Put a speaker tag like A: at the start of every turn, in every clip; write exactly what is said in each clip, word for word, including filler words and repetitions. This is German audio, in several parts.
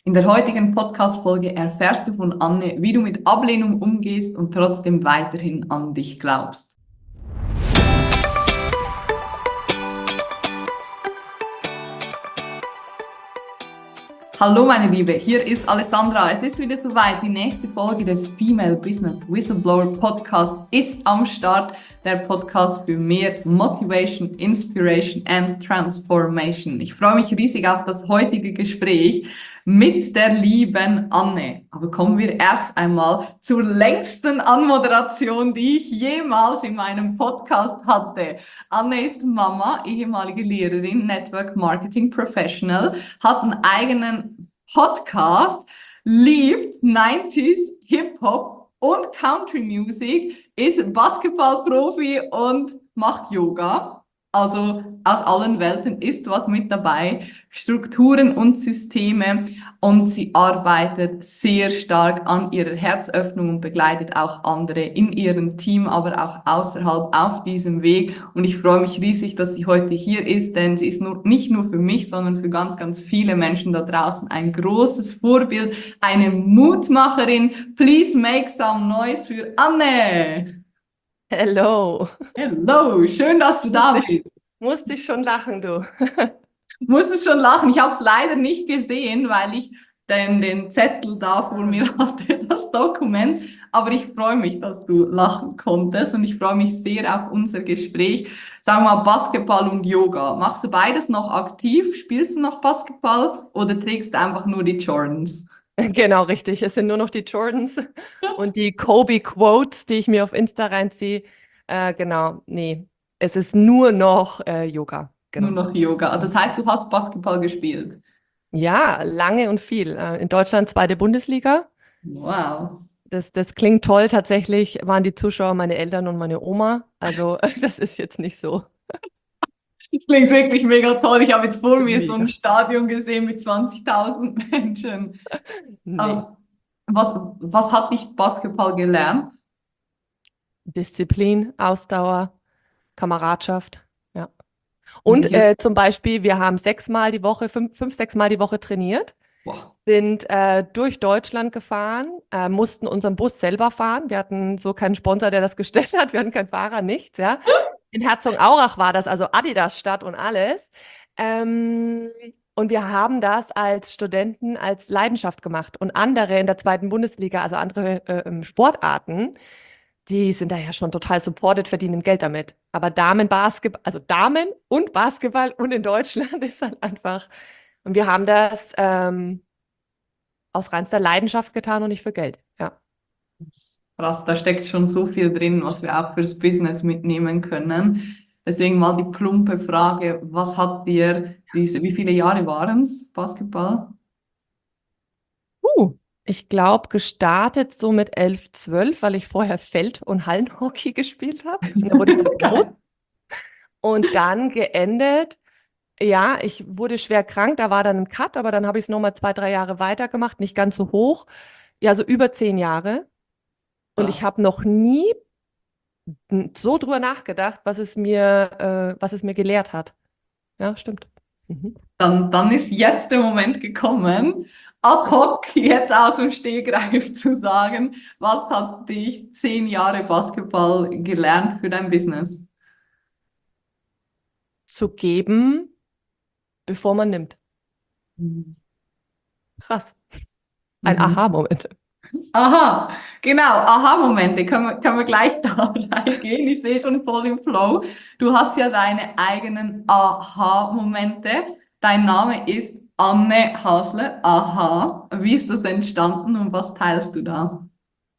A: In der heutigen Podcast-Folge erfährst du von Anne, wie du mit Ablehnung umgehst und trotzdem weiterhin an dich glaubst. Hallo meine Liebe, hier ist Alessandra. Es ist wieder soweit. Die nächste Folge des Female Business Whistleblower Podcasts ist am Start. Der Podcast für mehr Motivation, Inspiration and Transformation. Ich freue mich riesig auf das heutige Gespräch mit der lieben Anne. Aber kommen wir erst einmal zur längsten Anmoderation, die ich jemals in meinem Podcast hatte. Anne ist Mama, ehemalige Lehrerin, Network Marketing Professional, hat einen eigenen Podcast, liebt neunziger Hip-Hop und Country Music, ist Basketballprofi und macht Yoga. Also aus allen Welten ist was mit dabei, Strukturen und Systeme, und sie arbeitet sehr stark an ihrer Herzöffnung und begleitet auch andere in ihrem Team, aber auch außerhalb auf diesem Weg. Und ich freue mich riesig, dass sie heute hier ist, denn sie ist nur, nicht nur für mich, sondern für ganz, ganz viele Menschen da draußen ein großes Vorbild, eine Mutmacherin. Please make some noise für Anne.
B: Hello.
A: Hello, schön, dass du da
B: Musste ich,
A: bist.
B: musste ich schon lachen, du.
A: Ich muss es schon lachen. Ich habe es leider nicht gesehen, weil ich den, den Zettel da vor mir hatte, das Dokument. Aber ich freue mich, dass du lachen konntest, und ich freue mich sehr auf unser Gespräch. Sag mal, Basketball und Yoga. Machst du beides noch aktiv? Spielst du noch Basketball oder trägst du einfach nur die Jordans?
B: Genau, richtig. Es sind nur noch die Jordans und die Kobe-Quotes, die ich mir auf Insta reinziehe. Äh, genau, nee. Es ist nur noch äh, Yoga.
A: Nur
B: Genau.
A: noch Yoga. Das heißt, du hast Basketball gespielt.
B: Ja, lange und viel. Äh, in Deutschland zweite Bundesliga.
A: Wow.
B: Das, das klingt toll. Tatsächlich waren die Zuschauer meine Eltern und meine Oma. Also das ist jetzt nicht so.
A: Das klingt wirklich mega toll. Ich habe jetzt vor mir so
B: Mega.
A: ein Stadion gesehen mit zwanzigtausend Menschen.
B: Nee.
A: Ähm, was, was hat dich Basketball gelernt?
B: Disziplin, Ausdauer, Kameradschaft. Ja.
A: Und
B: Und
A: ich,
B: äh, zum Beispiel, wir haben sechsmal die Woche, fünf, fünf, sechsmal die Woche trainiert,
A: boah.
B: sind äh, durch Deutschland gefahren, äh, mussten unseren Bus selber fahren. Wir hatten so keinen Sponsor, der das gestellt hat. Wir hatten keinen Fahrer, nichts, ja. In Herzogenaurach war das, also Adidas-Stadt und alles. Ähm, und wir haben das als Studenten als Leidenschaft gemacht. Und andere in der zweiten Bundesliga, also andere äh, ähm, Sportarten, die sind da ja schon total supported, verdienen Geld damit. Aber Damenbasketball, also Damen und Basketball und in Deutschland ist dann einfach. Und wir haben das ähm, aus reinster Leidenschaft getan und nicht für Geld. Ja.
A: Krass, da steckt schon so viel drin, was wir auch fürs Business mitnehmen können. Deswegen mal die plumpe Frage, was hat dir diese, wie viele Jahre waren es, Basketball?
B: Uh, ich glaube, gestartet so mit elf, zwölf, weil ich vorher Feld- und Hallenhockey gespielt habe. Und da wurde ich zu groß. Und dann geendet. Ja, ich wurde schwer krank, da war dann ein Cut, aber dann habe ich es nochmal zwei, drei Jahre weitergemacht, nicht ganz so hoch. Ja, so über zehn Jahre. Und ich
A: Krass.
B: habe noch nie n- so drüber nachgedacht, was es mir, äh, was es mir gelehrt hat. Ja, stimmt. Mhm.
A: Dann, dann ist jetzt der Moment gekommen, ad hoc jetzt aus dem Stegreif zu sagen, was hat dich zehn Jahre Basketball gelernt für dein Business?
B: Zu geben, bevor man nimmt.
A: Mhm.
B: Krass. Ein
A: Mhm.
B: Aha-Moment.
A: Aha, genau, Aha-Momente, können wir, können wir gleich da reingehen. Ich sehe schon voll im Flow. Du hast ja deine eigenen Aha-Momente. Dein Name ist Anne Hasler. Aha, wie ist das entstanden und was teilst du da?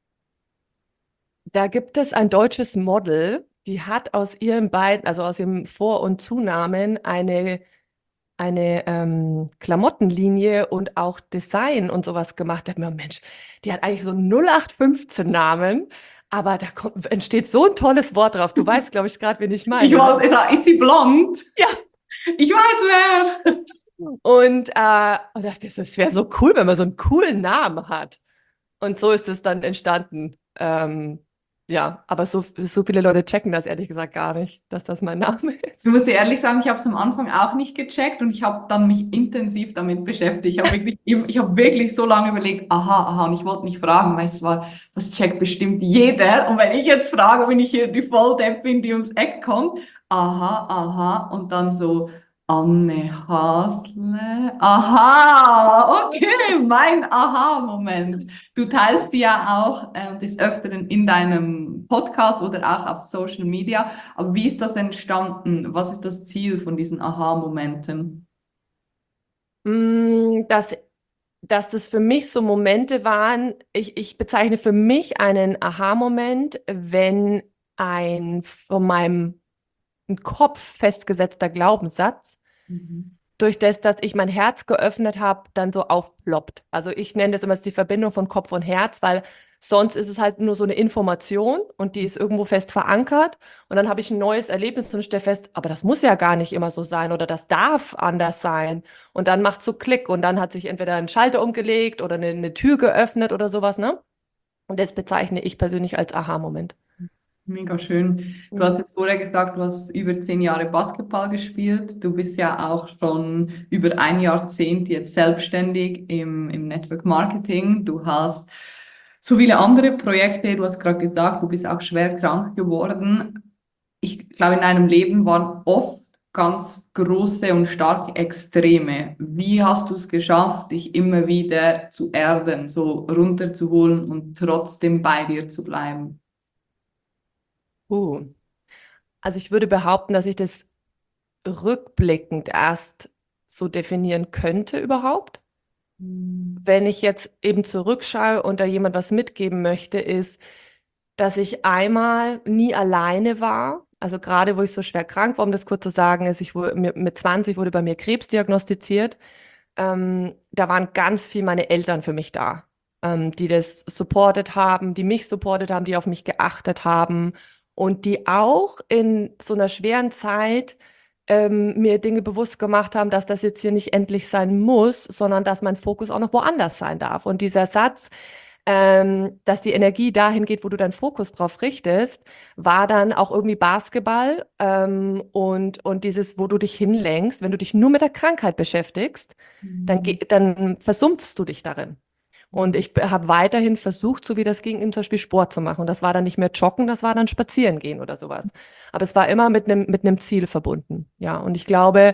B: Da gibt es ein deutsches Model, die hat aus ihren beiden, also aus ihrem Vor- und Zunamen eine, eine ähm, Klamottenlinie und auch Design und sowas gemacht. Da hab ich mir, Mensch, die hat eigentlich so einen null acht fünfzehn Namen, aber da kommt, entsteht so ein tolles Wort drauf. Du weißt, glaube ich, gerade, wen ich
A: Ich
B: meine, ne?
A: wollte sagen, ist sie blond?
B: Ja.
A: Ich weiß wer.
B: Und, äh, und dachte mir so, es wäre so cool, wenn man so einen coolen Namen hat. Und so ist es dann entstanden. Ähm, Ja, aber so, so viele Leute checken das ehrlich gesagt gar nicht, dass das mein Name
A: Ich
B: ist.
A: muss dir ehrlich sagen, ich habe es am Anfang auch nicht gecheckt und ich habe dann mich intensiv damit beschäftigt. Ich habe wirklich, ich habe wirklich so lange überlegt, aha, aha, und ich wollte nicht fragen, weil es war, das checkt bestimmt jeder. Und wenn ich jetzt frage, bin ich hier die Volldepp bin, die ums Eck kommt, aha, aha, und dann so, Anne Hasle, aha, okay, mein Aha-Moment. Du teilst die ja auch äh, des Öfteren in deinem Podcast oder auch auf Social Media. Aber wie ist das entstanden? Was ist das Ziel von diesen Aha-Momenten?
B: Mm, Dass, dass das für mich so Momente waren, ich, ich bezeichne für mich einen Aha-Moment, wenn ein von meinem Kopf festgesetzter Glaubenssatz
A: Mhm.
B: durch das, dass ich mein Herz geöffnet habe, dann so aufploppt. Also ich nenne das immer die Verbindung von Kopf und Herz, weil sonst ist es halt nur so eine Information und die ist irgendwo fest verankert und dann habe ich ein neues Erlebnis und stelle fest, aber das muss ja gar nicht immer so sein oder das darf anders sein. Und dann macht so Klick und dann hat sich entweder ein Schalter umgelegt oder eine, eine Tür geöffnet oder sowas, ne? Und das bezeichne ich persönlich als Aha-Moment.
A: Mega schön. Du
B: Mhm.
A: hast jetzt vorher gesagt, du hast über zehn Jahre Basketball gespielt. Du bist ja auch schon über ein Jahrzehnt jetzt selbstständig im, im Network Marketing. Du hast so viele andere Projekte. Du hast gerade gesagt, du bist auch schwer krank geworden. Ich glaube, in deinem Leben waren oft ganz große und starke Extreme. Wie hast du es geschafft, dich immer wieder zu erden, so runterzuholen und trotzdem bei dir zu bleiben?
B: Uh. Also ich würde behaupten, dass ich das rückblickend erst so definieren könnte überhaupt. Wenn ich jetzt eben zurückschaue und da jemand was mitgeben möchte, ist, dass ich einmal nie alleine war. Also gerade, wo ich so schwer krank war, um das kurz zu sagen, ist, ich wurde, mir- mit zwanzig wurde bei mir Krebs diagnostiziert. Ähm, da waren ganz viel meine Eltern für mich da, ähm, die das supportet haben, die mich supportet haben, die auf mich geachtet haben und die auch in so einer schweren Zeit ähm, mir Dinge bewusst gemacht haben, dass das jetzt hier nicht endlich sein muss, sondern dass mein Fokus auch noch woanders sein darf. Und dieser Satz, ähm, dass die Energie dahin geht, wo du deinen Fokus drauf richtest, war dann auch irgendwie Basketball ähm, und, und dieses, wo du dich hinlenkst, wenn du dich nur mit der Krankheit beschäftigst, dann,
A: Mhm.
B: ge- dann versumpfst du dich darin. Und ich habe weiterhin versucht, so wie das ging, zum Beispiel Sport zu machen. Und das war dann nicht mehr Joggen, das war dann Spazieren gehen oder sowas. Aber es war immer mit einem mit einem Ziel verbunden. Ja, und ich glaube,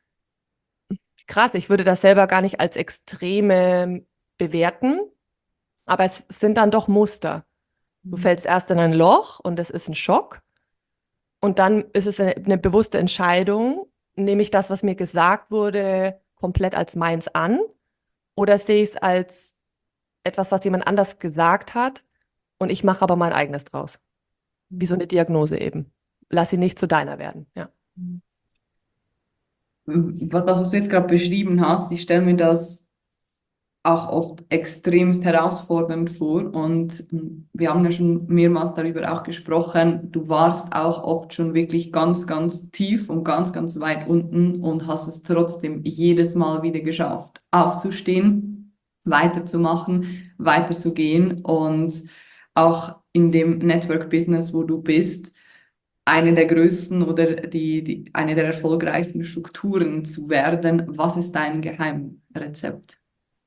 B: krass, ich würde das selber gar nicht als Extreme bewerten, aber es sind dann doch Muster. Du
A: Mhm.
B: fällst erst in ein Loch und das ist ein Schock. Und dann ist es eine, eine bewusste Entscheidung, nehme ich das, was mir gesagt wurde, komplett als meins an oder sehe ich es als etwas, was jemand anders gesagt hat und ich mache aber mein eigenes draus. Wie so eine Diagnose eben. Lass sie nicht zu deiner werden. Ja.
A: Was das, was du jetzt gerade beschrieben hast, ich stelle mir das auch oft extremst herausfordernd vor. Und mm, wir haben ja schon mehrmals darüber auch gesprochen. Du warst auch oft schon wirklich ganz, ganz tief und ganz, ganz weit unten und hast es trotzdem jedes Mal wieder geschafft, aufzustehen, weiterzumachen, weiterzugehen und auch in dem Network-Business, wo du bist, eine der größten oder die, die, eine der erfolgreichsten Strukturen zu werden. Was ist dein Geheimrezept?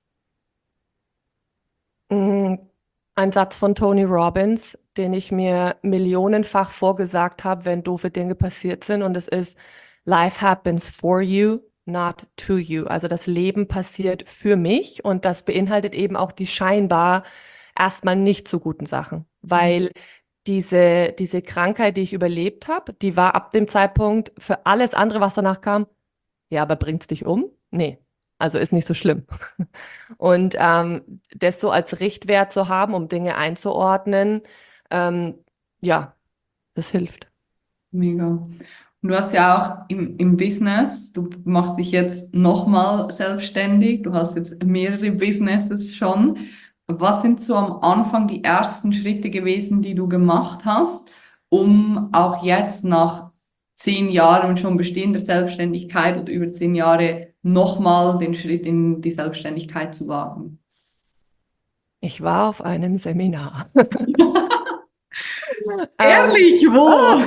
B: Mm, Ein Satz von Tony Robbins, den ich mir millionenfach vorgesagt habe, wenn doofe Dinge passiert sind. Und es ist, Life happens for you, not to you. Also das Leben passiert für mich und das beinhaltet eben auch die scheinbar erstmal nicht so guten Sachen, weil diese, diese Krankheit, die ich überlebt habe, die war ab dem Zeitpunkt für alles andere, was danach kam, ja, aber bringt's dich um? Nee, also ist nicht so schlimm. Und ähm, das so als Richtwert zu haben, um Dinge einzuordnen, ähm, ja, das hilft.
A: Mega. Und du hast ja auch im, im Business, du machst dich jetzt nochmal selbstständig, du hast jetzt mehrere Businesses schon. Was sind so am Anfang die ersten Schritte gewesen, die du gemacht hast, um auch jetzt nach zehn Jahren schon bestehender Selbstständigkeit oder über zehn Jahre nochmal den Schritt in die Selbstständigkeit zu wagen?
B: Ich war auf einem Seminar. Ähm,
A: Ehrlich, wo?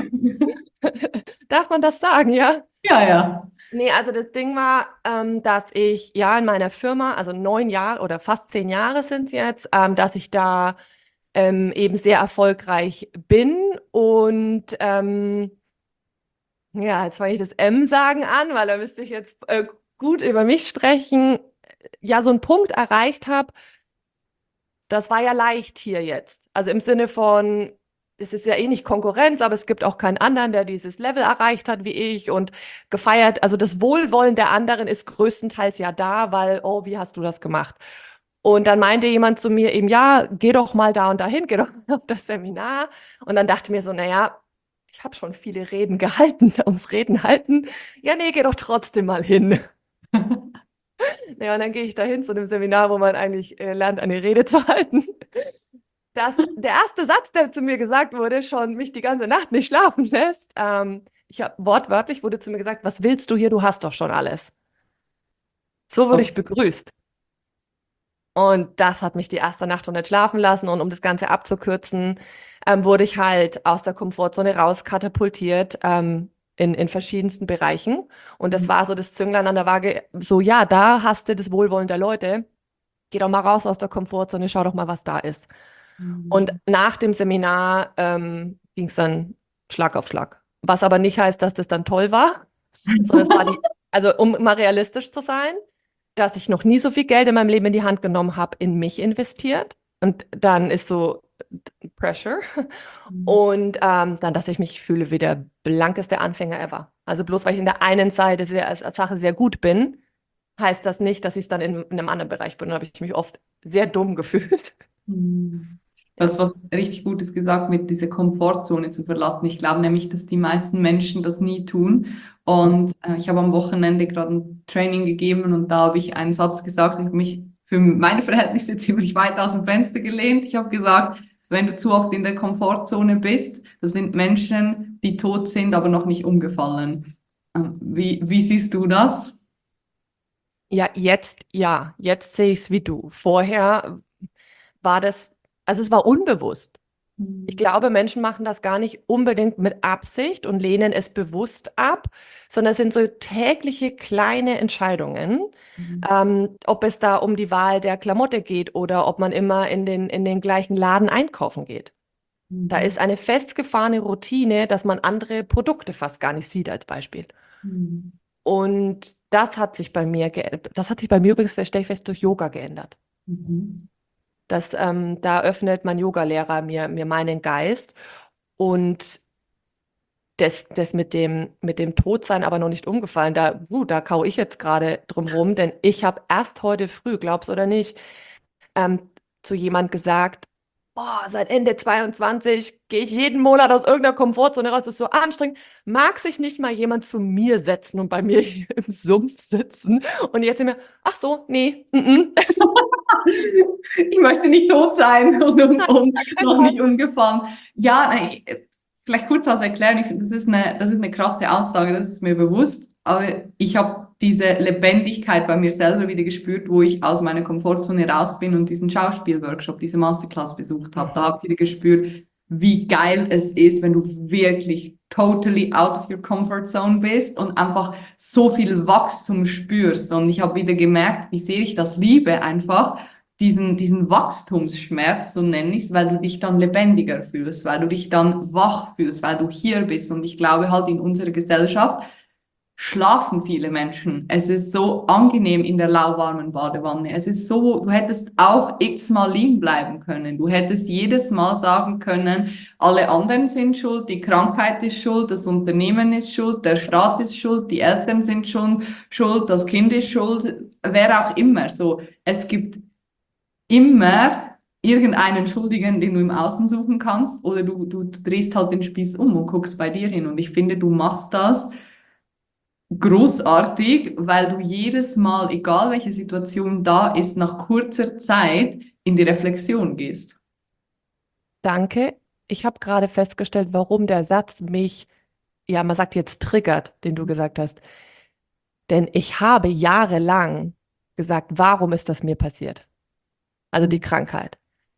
B: darf man das sagen, ja?
A: Ja, ja.
B: Nee, also das Ding war, ähm, dass ich ja in meiner Firma, also neun Jahre oder fast zehn Jahre sind es jetzt, ähm, dass ich da ähm, eben sehr erfolgreich bin und ähm, ja, jetzt fange ich das M sagen an, weil da müsste ich jetzt äh, gut über mich sprechen. Ja, so einen Punkt erreicht habe, das war ja leicht hier jetzt. Also im Sinne von, es ist ja eh nicht Konkurrenz, aber es gibt auch keinen anderen, der dieses Level erreicht hat wie ich und gefeiert. Also das Wohlwollen der anderen ist größtenteils ja da, weil, oh, wie hast du das gemacht? Und dann meinte jemand zu mir eben, ja, geh doch mal da und dahin, geh doch mal auf das Seminar. Und dann dachte ich mir so, naja, ich habe schon viele Reden gehalten, ums Reden halten. Ja, nee, geh doch trotzdem mal hin. Ja, und dann gehe ich da hin zu einem Seminar, wo man eigentlich äh, lernt, eine Rede zu halten. Dass der erste Satz, der zu mir gesagt wurde, schon mich die ganze Nacht nicht schlafen lässt. Ähm, ich habe wortwörtlich wurde zu mir gesagt, was willst du hier? Du hast doch schon alles. So wurde ich begrüßt. Und das hat mich die erste Nacht schon nicht schlafen lassen. Und um das Ganze abzukürzen, ähm, wurde ich halt aus der Komfortzone rauskatapultiert ähm, in, in verschiedensten Bereichen. Und das war so das Zünglein an der Waage. So, ja, da hast du das Wohlwollen der Leute. Geh doch mal raus aus der Komfortzone, schau doch mal, was da ist. Und
A: Mhm.
B: nach dem Seminar ähm, ging es dann Schlag auf Schlag. Was aber nicht heißt, dass das dann toll war, sondern es war die, also um mal realistisch zu sein, dass ich noch nie so viel Geld in meinem Leben in die Hand genommen habe, in mich investiert. Und dann ist so Pressure. Und ähm, dann, dass ich mich fühle wie der blankeste Anfänger ever. Also bloß weil ich in der einen Seite sehr, als, als Sache sehr gut bin, heißt das nicht, dass ich es dann in, in einem anderen Bereich bin. Da habe ich mich oft sehr dumm gefühlt.
A: Mhm. Du
B: Ja.
A: hast was richtig Gutes gesagt, mit dieser Komfortzone zu verlassen. Ich glaube nämlich, dass die meisten Menschen das nie tun. Und äh, ich habe am Wochenende gerade ein Training gegeben und da habe ich einen Satz gesagt, ich habe mich für meine Verhältnisse ziemlich weit aus dem Fenster gelehnt. Ich habe gesagt, wenn du zu oft in der Komfortzone bist, das sind Menschen, die tot sind, aber noch nicht umgefallen. Ähm, wie, wie siehst du das?
B: Ja, jetzt, ja, jetzt sehe ich es wie du. Vorher war das, also es war unbewusst. Ich
A: Mhm.
B: glaube, Menschen machen das gar nicht unbedingt mit Absicht und lehnen es bewusst ab, sondern es sind so tägliche kleine Entscheidungen, ähm, ob es da um die Wahl der Klamotte geht oder ob man immer in den, in den gleichen Laden einkaufen geht. Da ist
A: Mhm.
B: eine festgefahrene Routine, dass man andere Produkte fast gar nicht sieht als Beispiel.
A: Mhm.
B: Und das hat sich bei mir, ge- das hat sich bei mir übrigens, stelle ich fest, durch Yoga geändert.
A: Mhm.
B: Das, ähm, da öffnet mein Yogalehrer mir, mir meinen Geist und das, das mit dem, mit dem Todsein aber noch nicht umgefallen. Da, uh, da kau ich jetzt gerade drum rum, denn ich habe erst heute früh, glaub's oder nicht, ähm, zu jemand gesagt, boah, seit Ende zweiundzwanzig gehe ich jeden Monat aus irgendeiner Komfortzone raus, das ist so anstrengend. Mag sich nicht mal jemand zu mir setzen und bei mir hier im Sumpf sitzen? Und jetzt mir, ach so, nee, mm -mm.
A: Ich möchte nicht tot sein und, und,
B: Nein,
A: und
B: gar keinen
A: noch
B: Fall.
A: nicht umgefallen. Ja, nein, vielleicht kurz als Erklärung, ich finde, das ist eine, das ist eine krasse Aussage, das ist mir bewusst, aber ich habe diese Lebendigkeit bei mir selber wieder gespürt, wo ich aus meiner Komfortzone raus bin und diesen Schauspielworkshop, diese Masterclass besucht habe. Da
B: Mhm.
A: habe ich wieder gespürt, wie geil es ist, wenn du wirklich totally out of your comfort zone bist und einfach so viel Wachstum spürst. Und ich habe wieder gemerkt, wie sehr ich das liebe, einfach diesen, diesen Wachstumsschmerz, so nenne ich es, weil du dich dann lebendiger fühlst, weil du dich dann wach fühlst, weil du hier bist. Und ich glaube halt in unserer Gesellschaft schlafen viele Menschen. Es ist so angenehm in der lauwarmen Badewanne. Es ist so, du hättest auch x-mal liegen bleiben können. Du hättest jedes Mal sagen können, alle anderen sind schuld, die Krankheit ist schuld, das Unternehmen ist schuld, der Staat ist schuld, die Eltern sind schon schuld, das Kind ist schuld, wer auch immer. So, es gibt immer irgendeinen Schuldigen, den du im Außen suchen kannst, oder du, du drehst halt den Spieß um und guckst bei dir hin. Und ich finde, du machst das großartig, weil du jedes Mal, egal welche Situation da ist, nach kurzer Zeit in die Reflexion gehst.
B: Danke. Ich habe gerade festgestellt, warum der Satz mich, ja, man sagt jetzt triggert, den du gesagt hast. Denn ich habe jahrelang gesagt, warum ist das mir passiert? Also die Krankheit.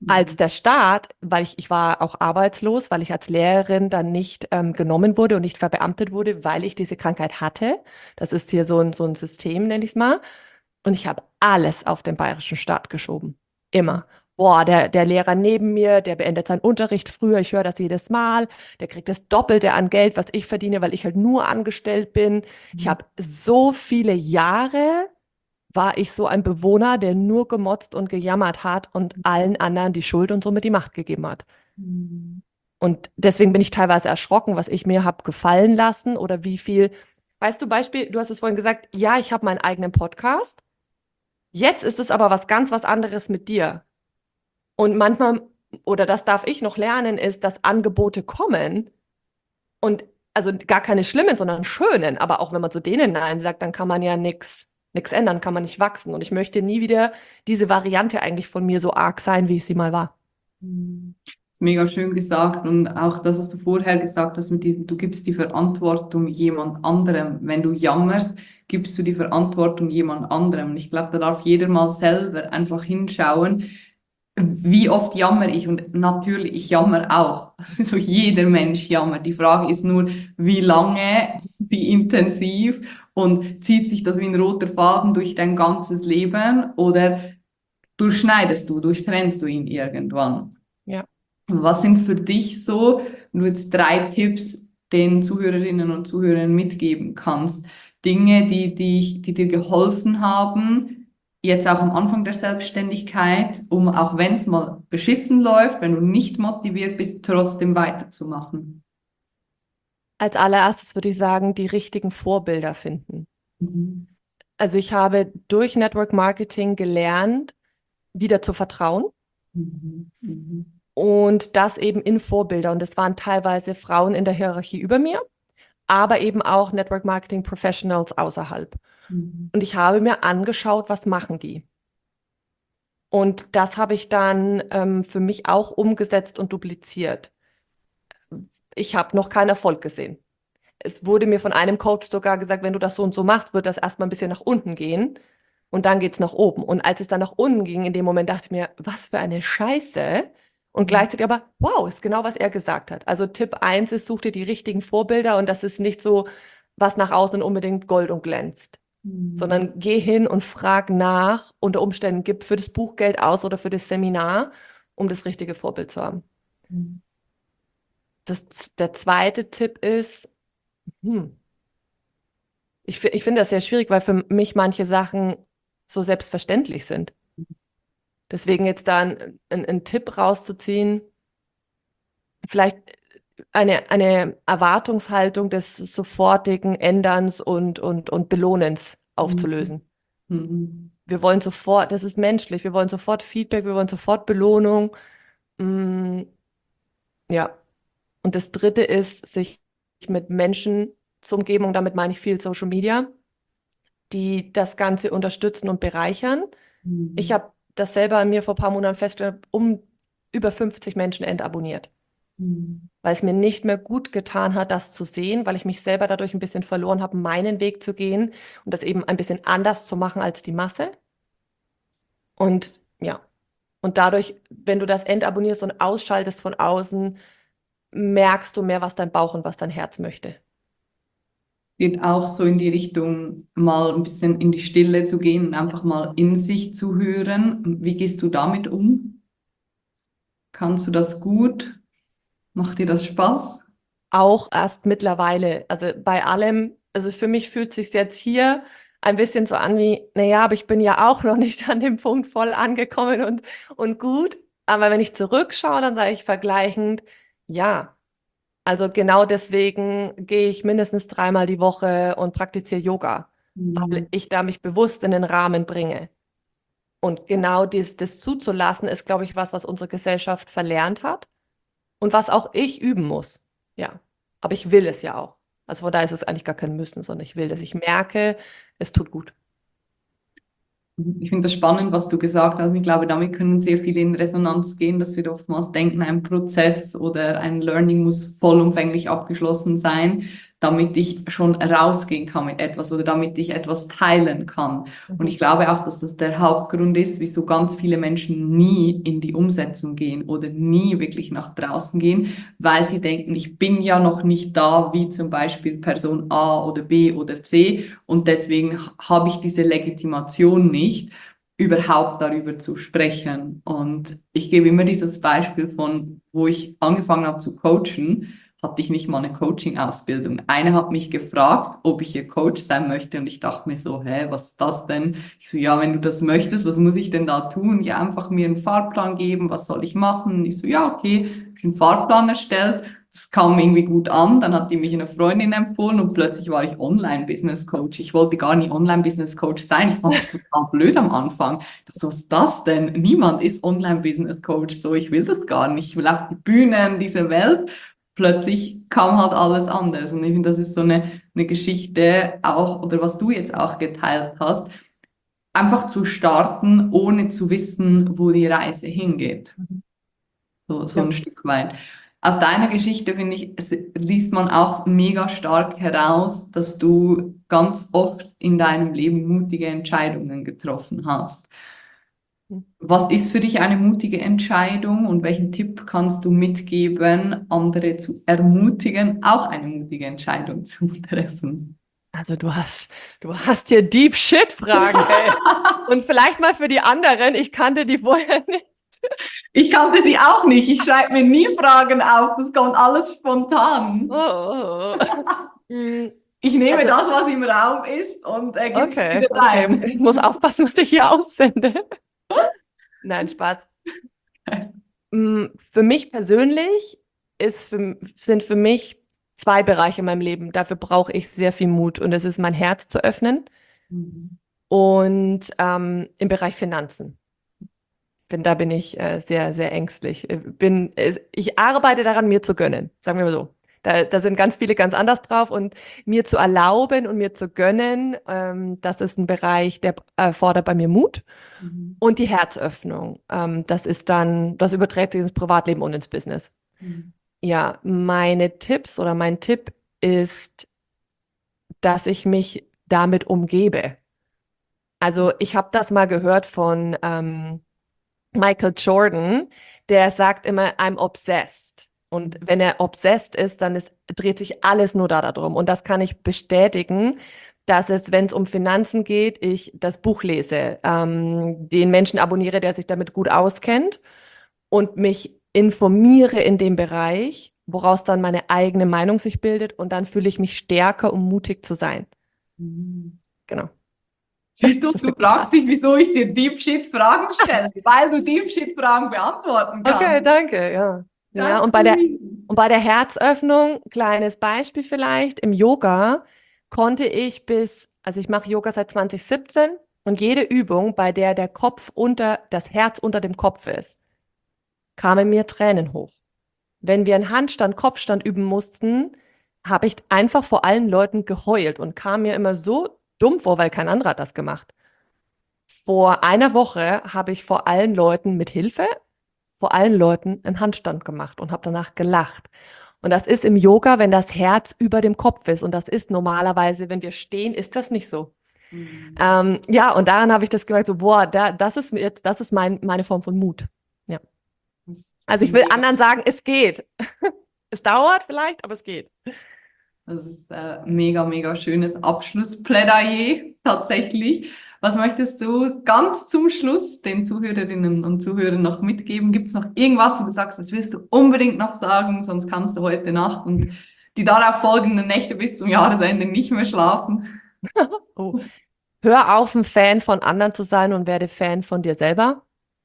B: als der Staat, weil ich, ich war auch arbeitslos, weil ich als Lehrerin dann nicht ähm, genommen wurde und nicht verbeamtet wurde, weil ich diese Krankheit hatte. Das ist hier so ein, so ein System, nenne ich es mal. Und ich habe alles auf den bayerischen Staat geschoben. Immer. Boah, der, der Lehrer neben mir, der beendet seinen Unterricht früher. Ich höre das jedes Mal. Der kriegt das Doppelte an Geld, was ich verdiene, weil ich halt nur angestellt bin. Ich habe so viele Jahre war ich so ein Bewohner, der nur gemotzt und gejammert hat und allen anderen die Schuld und somit die Macht gegeben hat.
A: Mhm.
B: Und deswegen bin ich teilweise erschrocken, was ich mir habe gefallen lassen oder wie viel. Weißt du, Beispiel, du hast es vorhin gesagt, ja, ich habe meinen eigenen Podcast. Jetzt ist es aber was ganz was anderes mit dir. Und manchmal, oder das darf ich noch lernen, ist, dass Angebote kommen und also gar keine schlimmen, sondern schönen. Aber auch wenn man zu denen Nein sagt, dann kann man ja nichts nichts ändern, kann man nicht wachsen. Und ich möchte nie wieder diese Variante eigentlich von mir so arg sein, wie ich sie mal war.
A: Mhm. Mega schön gesagt und auch das, was du vorher gesagt hast, mit diesem, du gibst die Verantwortung jemand anderem. Wenn du jammerst, gibst du die Verantwortung jemand anderem. Und ich glaube, da darf jeder mal selber einfach hinschauen, wie oft jammer ich? Und natürlich, ich jammer auch. Also jeder Mensch jammert. Die Frage ist nur, wie lange, wie intensiv und zieht sich das wie ein roter Faden durch dein ganzes Leben oder durchschneidest du, durchtrennst du ihn irgendwann?
B: Ja.
A: Und was sind für dich so, wenn du jetzt drei Tipps den Zuhörerinnen und Zuhörern mitgeben kannst, Dinge, die, die, die dir geholfen haben, jetzt auch am Anfang der Selbstständigkeit, um auch wenn es mal beschissen läuft, wenn du nicht motiviert bist, trotzdem weiterzumachen?
B: Als allererstes würde ich sagen, die richtigen Vorbilder finden.
A: Mhm.
B: Also ich habe durch Network Marketing gelernt, wieder zu vertrauen
A: Mhm. Mhm.
B: und das eben in Vorbilder. Und es waren teilweise Frauen in der Hierarchie über mir, aber eben auch Network Marketing Professionals außerhalb.
A: Mhm.
B: Und ich habe mir angeschaut, was machen die? Und das habe ich dann ähm, für mich auch umgesetzt und dupliziert. Ich habe noch keinen Erfolg gesehen. Es wurde mir von einem Coach sogar gesagt, wenn du das so und so machst, wird das erstmal ein bisschen nach unten gehen und dann geht's nach oben. Und als es dann nach unten ging, in dem Moment dachte ich mir, was für eine Scheiße. Und gleichzeitig aber, wow, ist genau, was er gesagt hat. Also Tipp eins ist, such dir die richtigen Vorbilder und das ist nicht so, was nach außen unbedingt Gold und glänzt,
A: Mhm.
B: sondern geh hin und frag nach, unter Umständen gib für das Buch Geld aus oder für das Seminar, um das richtige Vorbild zu haben.
A: Mhm.
B: Das, der zweite Tipp ist, hm, ich, fi- ich finde das sehr schwierig, weil für mich manche Sachen so selbstverständlich sind. Deswegen jetzt da ein- ein- einen Tipp rauszuziehen, vielleicht eine, eine Erwartungshaltung des sofortigen Änderns und, und, und Belohnens
A: Mhm.
B: aufzulösen.
A: Mhm.
B: Wir wollen sofort, das ist menschlich, wir wollen sofort Feedback, wir wollen sofort Belohnung. Mm, ja. Und das dritte ist, sich mit Menschen zu umgeben, und damit meine ich viel Social Media, die das Ganze unterstützen und bereichern. Ich
A: Mhm.
B: habe das selber an mir vor ein paar Monaten festgestellt, um über fünfzig Menschen entabonniert,
A: Mhm.
B: weil es mir nicht mehr gut getan hat, das zu sehen, weil ich mich selber dadurch ein bisschen verloren habe, meinen Weg zu gehen und das eben ein bisschen anders zu machen als die Masse. Und ja, und dadurch, wenn du das entabonnierst und ausschaltest von außen, merkst du mehr, was dein Bauch und was dein Herz möchte.
A: Geht auch so in die Richtung, mal ein bisschen in die Stille zu gehen und einfach mal in sich zu hören. Wie gehst du damit um? Kannst du das gut? Macht dir das Spaß?
B: Auch erst mittlerweile, also bei allem, also für mich fühlt sich jetzt hier ein bisschen so an wie, naja, aber ich bin ja auch noch nicht an dem Punkt voll angekommen und, und gut. Aber wenn ich zurückschaue, dann sage ich vergleichend, ja, also genau deswegen gehe ich mindestens dreimal die Woche und praktiziere Yoga, weil
A: Mhm.
B: ich da mich bewusst in den Rahmen bringe. Und genau dies, das zuzulassen, ist, glaube ich, was, was unsere Gesellschaft verlernt hat und was auch ich üben muss. Ja, aber ich will es ja auch. Also von daher ist es eigentlich gar kein Müssen, sondern ich will das. Ich merke, es tut gut.
A: Ich finde das spannend, was du gesagt hast. Ich glaube, damit können sehr viele in Resonanz gehen, dass wir oftmals denken, ein Prozess oder ein Learning muss vollumfänglich abgeschlossen sein. damit ich schon rausgehen kann mit etwas oder damit ich etwas teilen kann. Und ich glaube auch, dass das der Hauptgrund ist, wieso ganz viele Menschen nie in die Umsetzung gehen oder nie wirklich nach draußen gehen, weil sie denken, ich bin ja noch nicht da, wie zum Beispiel Person A oder B oder C, und deswegen habe ich diese Legitimation nicht, überhaupt darüber zu sprechen. Und ich gebe immer dieses Beispiel von, wo ich angefangen habe zu coachen, hatte ich nicht mal eine Coaching-Ausbildung. Eine hat mich gefragt, ob ich ihr Coach sein möchte, und ich dachte mir so, hä, was ist das denn? Ich so, ja, wenn du das möchtest, was muss ich denn da tun? Ja, einfach mir einen Fahrplan geben, was soll ich machen? Ich so, ja, okay, ich habe einen Fahrplan erstellt. Das kam irgendwie gut an, dann hat die mich eine Freundin empfohlen und plötzlich war ich Online-Business-Coach. Ich wollte gar nicht Online-Business-Coach sein, ich fand das total blöd am Anfang. Ich dachte, so, was ist das denn? Niemand ist Online-Business-Coach, so, ich will das gar nicht. Ich will auf die Bühnen, diese Welt. Plötzlich kam halt alles anders, und ich finde, das ist so eine, eine Geschichte auch, oder was du jetzt auch geteilt hast, einfach zu starten, ohne zu wissen, wo die Reise hingeht. So, so
B: Ja.
A: ein Stück weit. Aus deiner Geschichte, finde ich, es liest man auch mega stark heraus, dass du ganz oft in deinem Leben mutige Entscheidungen getroffen hast. Was ist für dich eine mutige Entscheidung, und welchen Tipp kannst du mitgeben, andere zu ermutigen, auch eine mutige Entscheidung zu treffen?
B: Also du hast, du hast hier Deep Shit-Fragen, ey. Und vielleicht mal für die anderen, ich kannte die vorher nicht.
A: Ich kannte sie auch nicht. Ich schreibe mir nie Fragen auf. Das kommt alles spontan.
B: Oh, oh, oh. Mm,
A: Ich nehme
B: Also-
A: das, was im Raum ist, und äh, gebe es
B: Okay,
A: wieder
B: okay.
A: rein.
B: Ich muss aufpassen, was ich hier aussende. Nein, Spaß. Mm, Für mich persönlich ist für, sind für mich zwei Bereiche in meinem Leben. Dafür brauche ich sehr viel Mut, und das ist mein Herz zu öffnen
A: Mhm.
B: und ähm, im Bereich Finanzen. Bin, da bin ich äh, sehr, sehr ängstlich. Äh, Bin, äh, ich arbeite daran, mir zu gönnen, sagen wir mal so. Da, da sind ganz viele ganz anders drauf, und mir zu erlauben und mir zu gönnen, ähm, das ist ein Bereich, der erfordert bei mir Mut.
A: Mhm.
B: Und die Herzöffnung, ähm, das ist dann, das überträgt sich ins Privatleben und ins Business.
A: Mhm.
B: Ja, meine Tipps oder mein Tipp ist, dass ich mich damit umgebe. Also ich habe das mal gehört von ähm, Michael Jordan, der sagt immer, I'm obsessed. Und wenn er obsessed ist, dann ist, dreht sich alles nur da darum. Und das kann ich bestätigen, dass es, wenn es um Finanzen geht, ich das Buch lese, ähm, den Menschen abonniere, der sich damit gut auskennt, und mich informiere in dem Bereich, woraus dann meine eigene Meinung sich bildet, und dann fühle ich mich stärker, um mutig zu sein.
A: Mhm.
B: Genau.
A: Siehst du,
B: Das ist
A: du
B: eine
A: fragst dich, wieso ich dir Deep Shit Fragen stelle, weil du Deep Shit Fragen beantworten kannst.
B: Okay, danke, ja. Ja,
A: That's
B: und bei
A: the
B: der,
A: reason.
B: und bei der Herzöffnung, kleines Beispiel vielleicht, im Yoga konnte ich bis, also ich mache Yoga seit zwanzig siebzehn, und jede Übung, bei der der Kopf unter, das Herz unter dem Kopf ist, kamen mir Tränen hoch. Wenn wir einen Handstand, Kopfstand üben mussten, habe ich einfach vor allen Leuten geheult und kam mir immer so dumm vor, weil kein anderer hat das gemacht. Vor einer Woche habe ich vor allen Leuten mit Hilfe, vor allen Leuten einen Handstand gemacht und habe danach gelacht. Und das ist im Yoga, wenn das Herz über dem Kopf ist. Und das ist normalerweise, wenn wir stehen, ist das nicht so.
A: Mhm.
B: Ähm, ja, und daran habe ich das gemerkt, so, boah, da, das ist jetzt, das ist mein, meine Form von Mut. Ja. Also ich will anderen sagen, es geht. Es dauert vielleicht, aber es geht.
A: Das ist ein mega, mega schönes Abschlussplädoyer tatsächlich. Was möchtest du ganz zum Schluss den Zuhörerinnen und Zuhörern noch mitgeben? Gibt es noch irgendwas, wo du sagst, das willst du unbedingt noch sagen, sonst kannst du heute Nacht und die darauf folgenden Nächte bis zum Jahresende nicht mehr schlafen?
B: Oh. Hör auf, ein Fan von anderen zu sein, und werde Fan von dir selber.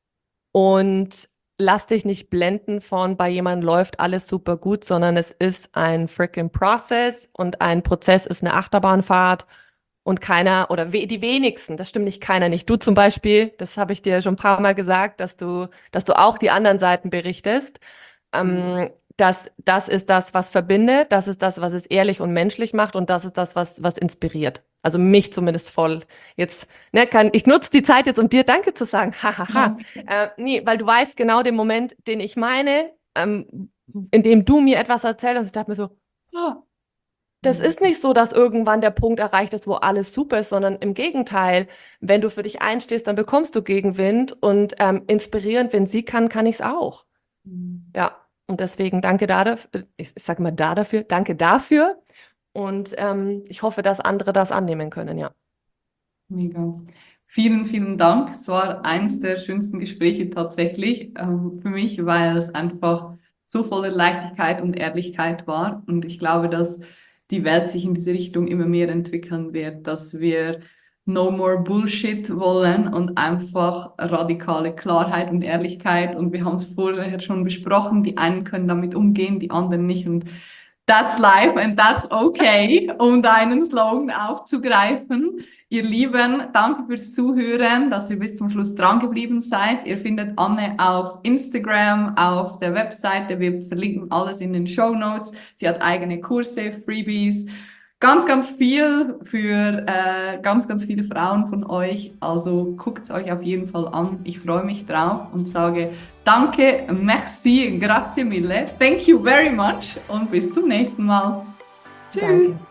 B: Und lass dich nicht blenden von, bei jemandem läuft alles super gut, sondern es ist ein freaking Process, und ein Prozess ist eine Achterbahnfahrt, und keiner oder we die wenigsten, das stimmt nicht, keiner, nicht du zum Beispiel, das habe ich dir schon ein paar Mal gesagt, dass du, dass du auch die anderen Seiten berichtest. Ähm, das, das ist das, was verbindet, das ist das, was es ehrlich und menschlich macht, und das ist das, was, was inspiriert. Also mich zumindest voll. Jetzt, ne, kann, ich nutze die Zeit jetzt, um dir Danke zu sagen. Hahaha. Äh, nee, weil du weißt genau den Moment, den ich meine, ähm, in dem du mir etwas erzählt hast. Ich dachte mir so, oh, Das ist nicht so, dass irgendwann der Punkt erreicht ist, wo alles super ist, sondern im Gegenteil, wenn du für dich einstehst, dann bekommst du Gegenwind und ähm, inspirierend, wenn sie kann, kann ich es auch.
A: Mhm.
B: Ja, und deswegen danke da dafür, ich, ich sage mal da dafür, danke dafür und ähm, ich hoffe, dass andere das annehmen können, ja.
A: Mega. Vielen, vielen Dank. Es war eins der schönsten Gespräche tatsächlich ähm, für mich, weil es einfach so voller Leichtigkeit und Ehrlichkeit war. Und ich glaube, dass die Welt sich in diese Richtung immer mehr entwickeln wird, dass wir no more Bullshit wollen und einfach radikale Klarheit und Ehrlichkeit. Und wir haben es vorher schon besprochen, die einen können damit umgehen, die anderen nicht. Und that's life and that's okay, um deinen Slogan aufzugreifen. Ihr Lieben, danke fürs Zuhören, dass ihr bis zum Schluss dran geblieben seid. Ihr findet Anne auf Instagram, auf der Webseite. Wir verlinken alles in den Shownotes. Sie hat eigene Kurse, Freebies, ganz, ganz viel für äh, ganz, ganz viele Frauen von euch. Also guckt es euch auf jeden Fall an. Ich freue mich drauf und sage danke, merci, grazie mille, thank you very much und bis zum nächsten Mal. Tschüss.
B: Danke.